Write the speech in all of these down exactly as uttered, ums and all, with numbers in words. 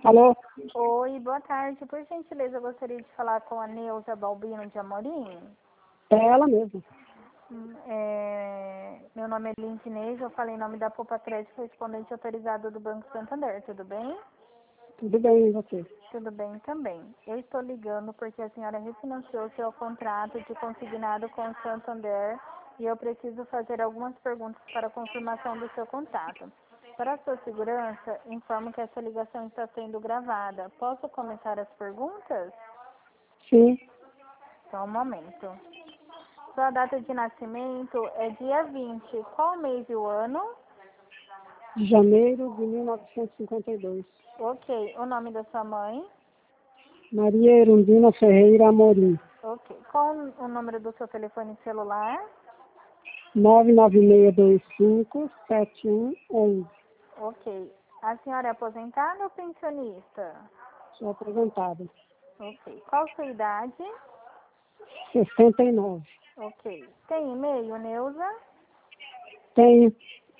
Alô? Oi, boa tarde. Por gentileza, eu gostaria de falar com a Neuza Balbino de Amorim. É ela mesma. Hum, É, meu nome é Lindinês, eu falei em nome da Poupa Crédito, correspondente autorizado do Banco Santander, tudo bem? Tudo bem, e você? Tudo bem também. Eu estou ligando porque a senhora refinanciou seu contrato de consignado com o Santander e eu preciso fazer algumas perguntas para confirmação do seu contato. Para a sua segurança, informo que essa ligação está sendo gravada. Posso começar as perguntas? Sim, Só um momento. Sua data de nascimento é dia vinte. Qual mês e o ano? de janeiro de mil novecentos e cinquenta e dois. Ok. O nome da sua mãe? Maria Erundina Ferreira Amorim. Ok. Qual o número do seu telefone celular? nove nove seis dois cinco sete um um um. Ok. A senhora é aposentada ou pensionista? Sou apresentada. Ok. Qual sua idade? sessenta e nove. Ok. Tem e-mail, Neuza? Tenho.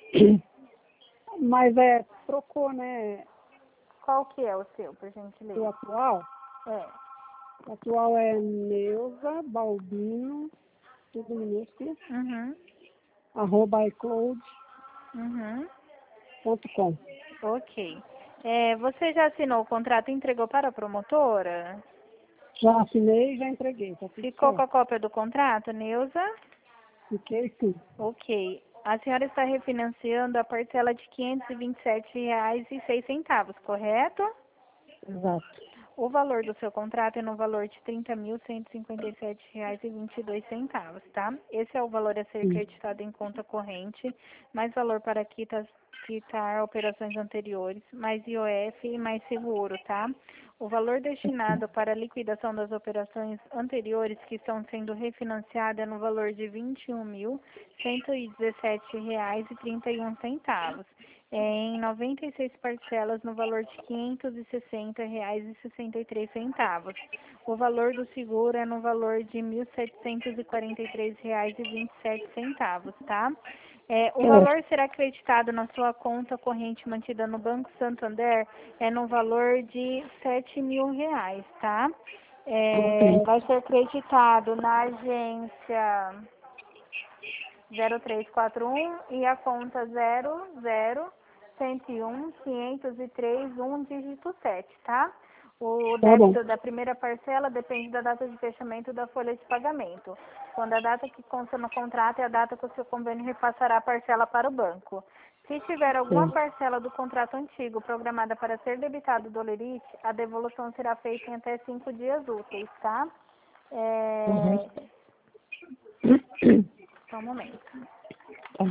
Mas é, trocou, né? Qual que é o seu, por O gentileza? atual. É. O atual é Neuza Balbino, tudo minúsculo, Uhum. arroba icloud Uhum. ponto com. Ok. É, você já assinou o contrato e entregou para a promotora? Já assinei e já entreguei, tá tudo Ficou com certo. a cópia do contrato, Neuza? Fiquei sim. Ok. A senhora está refinanciando a parcela de quinhentos e vinte e sete reais e seis centavos, correto? Exato. O valor do seu contrato é no valor de trinta mil cento e cinquenta e sete reais e vinte e dois centavos, tá? Esse é o valor a ser Sim. creditado em conta corrente, mais valor para quitas, quitar operações anteriores, mais I O F e mais seguro, tá? O valor destinado para a liquidação das operações anteriores que estão sendo refinanciadas é no valor de vinte e um mil cento e dezessete reais e trinta e um centavos. É em noventa e seis parcelas no valor de quinhentos e sessenta reais e sessenta e três centavos. O valor do seguro é no valor de mil setecentos e quarenta e três reais e vinte e sete centavos, tá? É, o valor será acreditado na sua conta corrente mantida no Banco Santander é no valor de sete mil reais, tá? É, vai ser acreditado na agência zero três quatro um e a conta zero zero cento e um quinhentos e três um dígito sete, tá? O Tá bom. débito da primeira parcela depende da data de fechamento da folha de pagamento. Quando a data que consta no contrato é a data que o seu convênio repassará a parcela para o banco. Se tiver alguma Sim. parcela do contrato antigo programada para ser debitado do Lerite, a devolução será feita em até cinco dias úteis, tá? Uhum. É... Só um momento. Tá.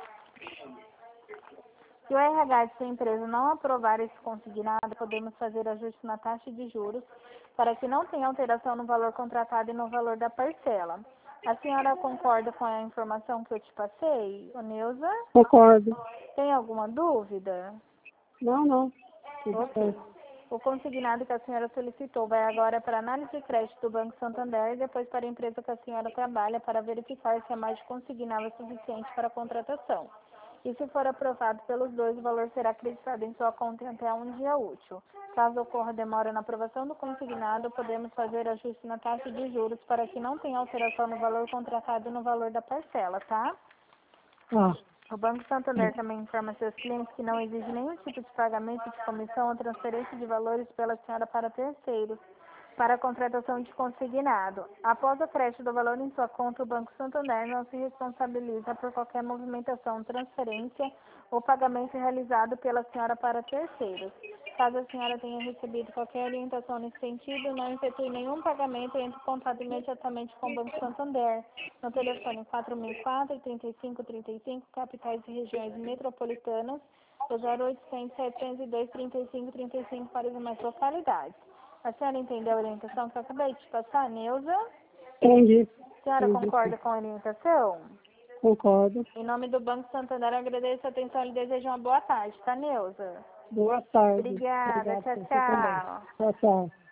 Se o R H de sua empresa não aprovar esse consignado, podemos fazer ajuste na taxa de juros para que não tenha alteração no valor contratado e no valor da parcela. A senhora concorda com a informação que eu te passei, ô Neuza? Concordo. Tem alguma dúvida? Não, não. Tudo Ok. certo. O consignado que a senhora solicitou vai agora para análise de crédito do Banco Santander e depois para a empresa que a senhora trabalha para verificar se a margem consignável é suficiente para a contratação. E se for aprovado pelos dois, o valor será acreditado em sua conta em até um dia útil. Caso ocorra demora na aprovação do consignado, podemos fazer ajuste na taxa de juros para que não tenha alteração no valor contratado e no valor da parcela, tá? Ah, O Banco Santander também informa seus clientes que não exige nenhum tipo de pagamento de comissão ou transferência de valores pela senhora para terceiros para a contratação de consignado. Após o crédito do valor em sua conta, o Banco Santander não se responsabiliza por qualquer movimentação, transferência ou pagamento realizado pela senhora para terceiros. Caso a senhora tenha recebido qualquer orientação nesse sentido, não efetue nenhum pagamento e entre em contato imediatamente com o Banco Santander no telefone quatro mil e quatro, trinta e cinco trinta e cinco, capitais e regiões metropolitanas, ou zero oitocentos, setecentos e dois, trinta e cinco trinta e cinco para as demais localidades. A senhora entendeu a orientação que eu acabei de passar, Neuza? entendi. A senhora Entendi, sim. concorda com a orientação? Concordo. Em nome do Banco Santander, agradeço a atenção e lhe desejo uma boa tarde, tá, Neuza? Boa tarde. Obrigada, Obrigado tchau, por você também. tchau. Tchau, tchau.